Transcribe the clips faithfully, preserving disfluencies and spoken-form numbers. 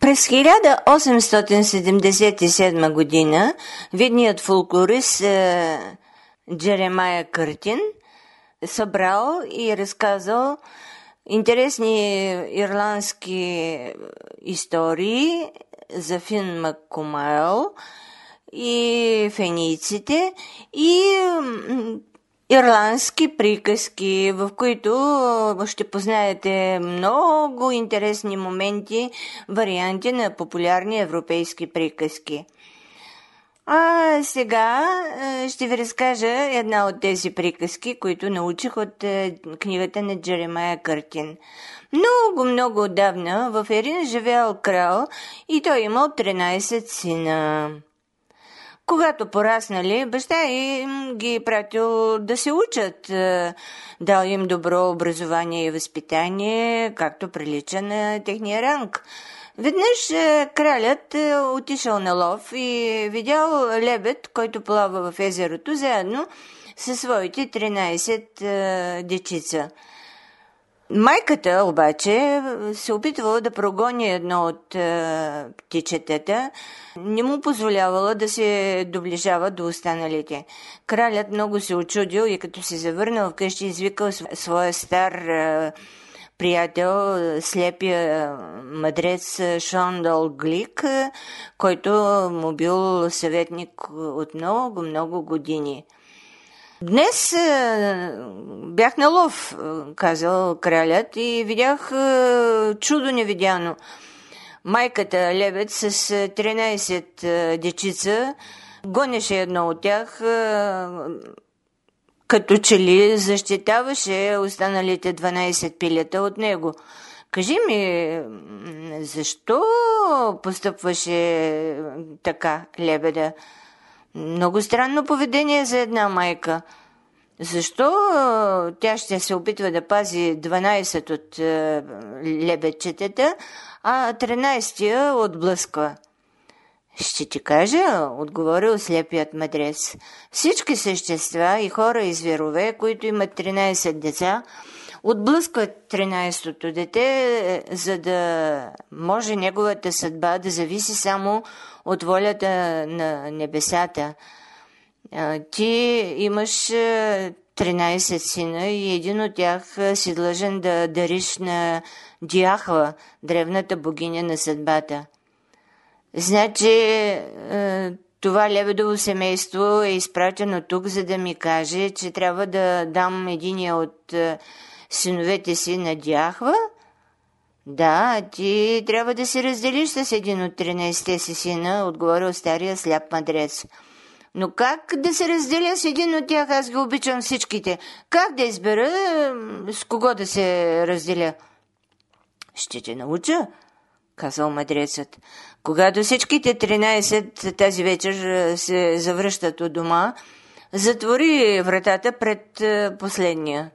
През хиляда осемстотин седемдесет и седма година видният фолклорист е, Джеремая Къртин събрал и разказал интересни ирландски истории за Фин Маккомайл и фениците и ирландски приказки, в които ще познаете много интересни моменти, варианти на популярни европейски приказки. А сега ще ви разкажа една от тези приказки, които научих от книгата на Джеремая Къртин. Много, много отдавна в Ерин живеел крал и той имал тринайсет сина. Когато пораснали, баща им ги пратил да се учат, дал им добро образование и възпитание, както прилича на техния ранг. Веднъж кралят отишъл на лов и видял лебед, който плава в езерото, заедно със своите тринайсет дечица. Майката обаче се опитвала да прогони едно от е, птичетата, не му позволявала да се доближава до останалите. Кралят много се очудил и като се завърнал вкъщи, извикал своя стар е, приятел, слепия мъдрец Шондол Глик, който му бил съветник от много, много години. Днес е, бях на лов, казал кралят, и видях е, чудо невидяно. Майката лебед с тринайсет е, дечица гонеше едно от тях, е, като че ли защитаваше останалите дванайсет пилета от него. Кажи ми, защо постъпваше така лебеда? Много странно поведение за една майка. Защо тя ще се опитва да пази дванайсет от е, лебедчетата, а тринайсетия отблъсква? Ще ти кажа, отговорил слепият мъдрец. Всички същества, и хора, и зверове, които имат тринайсет деца, отблъскват тринайсетото дете, за да може неговата съдба да зависи само от волята на небесата. Ти имаш тринайсет сина и един от тях си длъжен да дариш на Диахва, древната богиня на съдбата. Значи това лебедово семейство е изпратено тук, за да ми каже, че трябва да дам единия от синовете си на Диахва? Да, ти трябва да се разделиш с един от тринайсетте си сина, отговорил стария сляп мъдрец. Но как да се разделя с един от тях? Аз ги обичам всичките. Как да избера с кого да се разделя? Ще те науча, казал мъдрецът. Когато всичките тринайсет тази вечер се завръщат от дома, затвори вратата пред последния.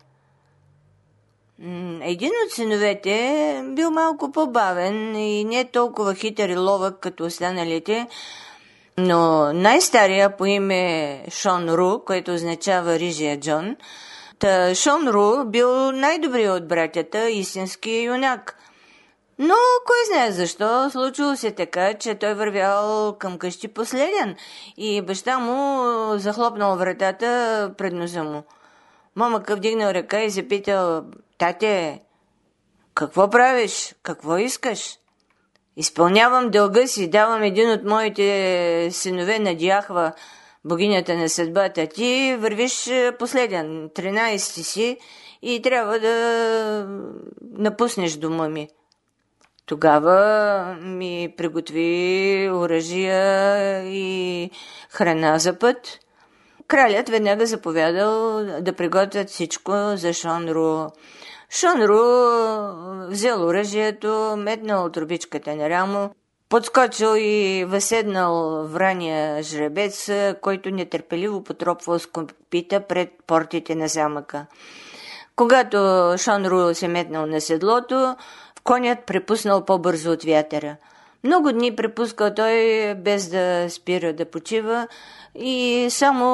Един от синовете бил малко по-бавен и не толкова хитър и ловък като останалите, но най-стария по име Шон Ру, което означава Рижия Джон, та Шон Ру бил най-добрият от братята, истински юнак. Но кой знае защо, случило се така, че той вървял към къщи последен и баща му захлопнал вратата пред носа му. Момъка вдигнал ръка и запитал: „Тате, какво правиш? Какво искаш?“ „Изпълнявам дълга си, давам един от моите синове на Диахва, богинята на съдбата. Ти вървиш последен, тринайсети си и трябва да напуснеш дома ми.“ Тогава ми приготви оръжия и храна за път. Кралят веднага заповядал да приготвят всичко за Шон Ру. Шон Ру взел оръжието, метнал трубичката на рамо, подскочил и въседнал врания жребец, който нетърпеливо потропвал с копита пред портите на замъка. Когато Шон Ру се метнал на седлото, конят препуснал по-бързо от вятъра. Много дни препускал той без да спира да почива и само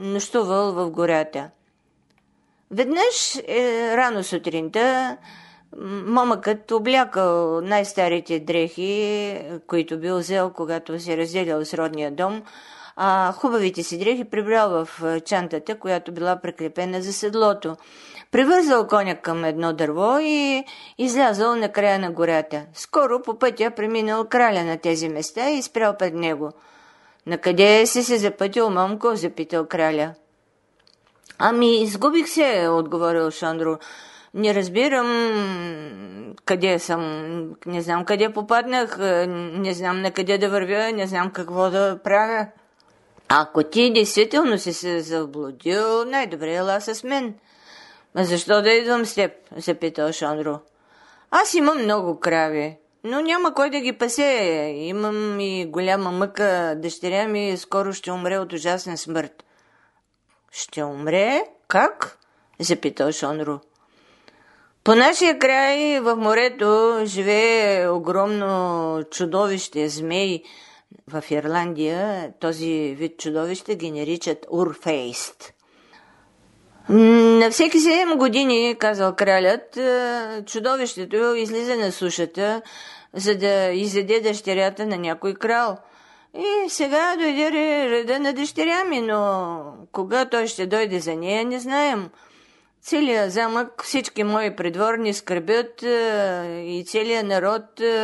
нощувал в гората. Веднъж е, рано сутринта Момъкът облякал най-старите дрехи, които бил взел, когато се разделял с родния дом, а хубавите си дрехи прибрал в чантата, която била прикрепена за седлото. Привързал коня към едно дърво и излязъл на края на гората. Скоро по пътя преминал краля на тези места и спрял пред него. «Накъде си се запътил, момко?» запитал краля. «Ами, изгубих се», отговорил Шондро. «Не разбирам къде съм, не знам къде попаднах, не знам на къде да вървя, не знам какво да правя». «Ако ти действително си се заблудил, най-добре ела с мен». «А защо да идвам с теб?» запитал Шондро. «Аз имам много крави, но няма кой да ги пасе. Имам и голяма мъка. Дъщеря ми скоро ще умре от ужасна смърт». «Ще умре? Как?» запитал Шондро. «По нашия край в морето живее огромно чудовище, змей. В Ирландия този вид чудовище ги наричат урфейст. На всеки седем години, казал кралят, чудовището излиза на сушата, за да изяде дъщерята на някой крал. И сега дойде реда на дъщеря ми, но кога той ще дойде за нея, не знаем. Целият замък, всички мои придворни скърбят и целият народ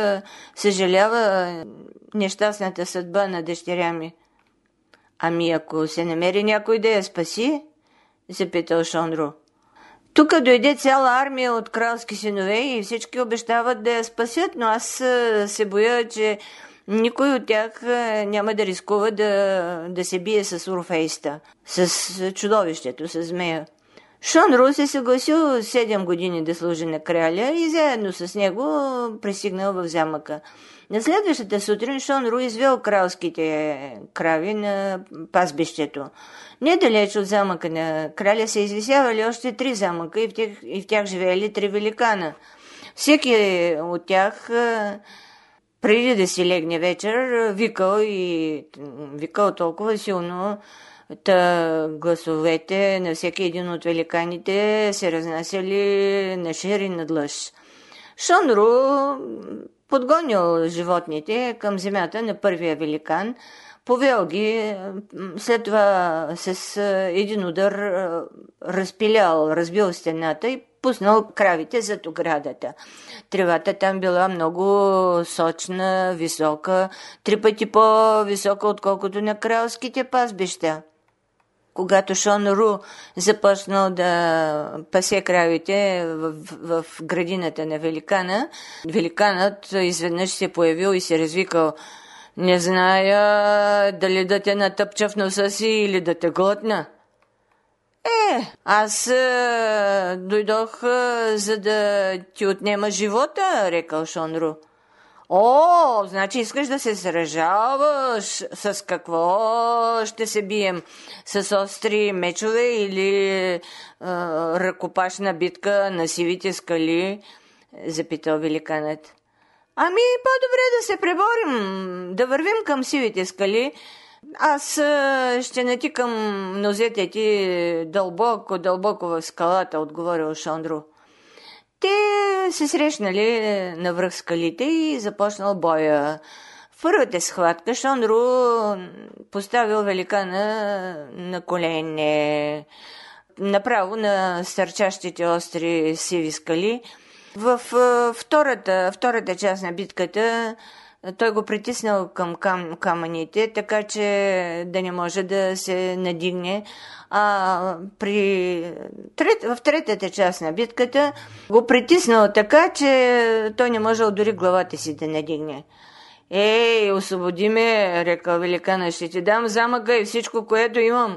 съжалява нещастната съдба на дъщеря ми». «Ами ако се намери някой да я спаси?» запитал Шондро. «Тук дойде цяла армия от кралски синове и всички обещават да я спасят, но аз се боя, че никой от тях няма да рискува да, да се бие с урфейста, с чудовището, с змея». Шондро се съгласил седем години да служи на краля и заедно с него пристигнал в замъка. На следващата сутрин Шондро извел кралските крави на пазбището. Недалеч от замъка на краля се извисявали още три замъка и в тях, и в тях живеели три великана. Всеки от тях, преди да си легне вечер, викал и викал толкова силно, та гласовете на всеки един от великаните се разнасяли на шир и на длъж. Шондро подгонил животните към земята на първия великан, повел ги, след това с един удар разпилял, разбил стената и пуснал кравите зад оградата. Тревата там била много сочна, висока, три пъти по-висока, отколкото на кралските пазбища. Когато Шондро започнал да пасе кравите в, в, в градината на великана, великанът изведнъж се появил и се развикал: «Не зная дали да те натъпча в носа си или да те глътна». «Е, аз е, дойдох е, за да ти отнема живота», рекал Шондро. «О, значи искаш да се сражаваш? С какво ще се бием? С остри мечове или е, ръкопашна битка на сивите скали?» запитал великанът. «Ами, по-добре да се преборим, да вървим към сивите скали. Аз е, ще натикам нозете ти дълбоко, дълбоко в скалата», отговорил Шондро. Те се срещнали навръх скалите и започнал боя. В първата схватка Шондро поставил великана на колене, направо на стърчащите остри сиви скали. В втората, втората част на битката той го притиснал към кам, камъните, така че да не може да се надигне. А при трет, в третата част на битката го притиснал така, че той не можел дори главата си да надигне. «Ей, освободи ме», рекал великана, «ще ти дам замъка и всичко, което имам.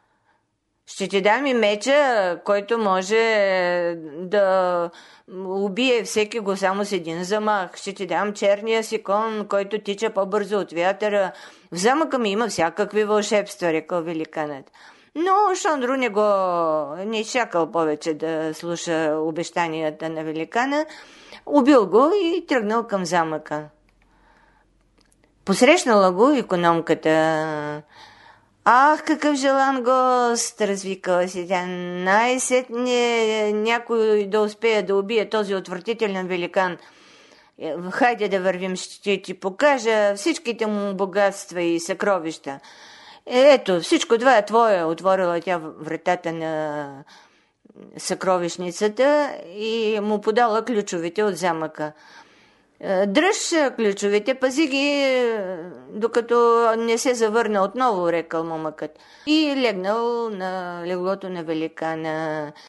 Ще ти дам и меча, който може да убие всеки го само с един замах. Ще ти дам черния си кон, който тича по-бързо от вятъра. В замъка ми има всякакви вълшебства», рекал великанът. Но Шондро не го не изчакал повече да слуша обещанията на великана. Убил го и тръгнал към замъка. Посрещнала го икономката. Ах, какъв желан гост, развикала се тя. Най-сетне някой да успее да убие този отвратителен великан. Е, Хайде да вървим, ще ти покажа всичките му богатства и съкровища. Е, Ето, всичко това е твое, отворила тя вратата на съкровищницата и му подала ключовете от замъка. Е, Дръж ключовете, пази ги, е, докато не се завърна отново, рекал момъкът. И легнал на леглото на великана.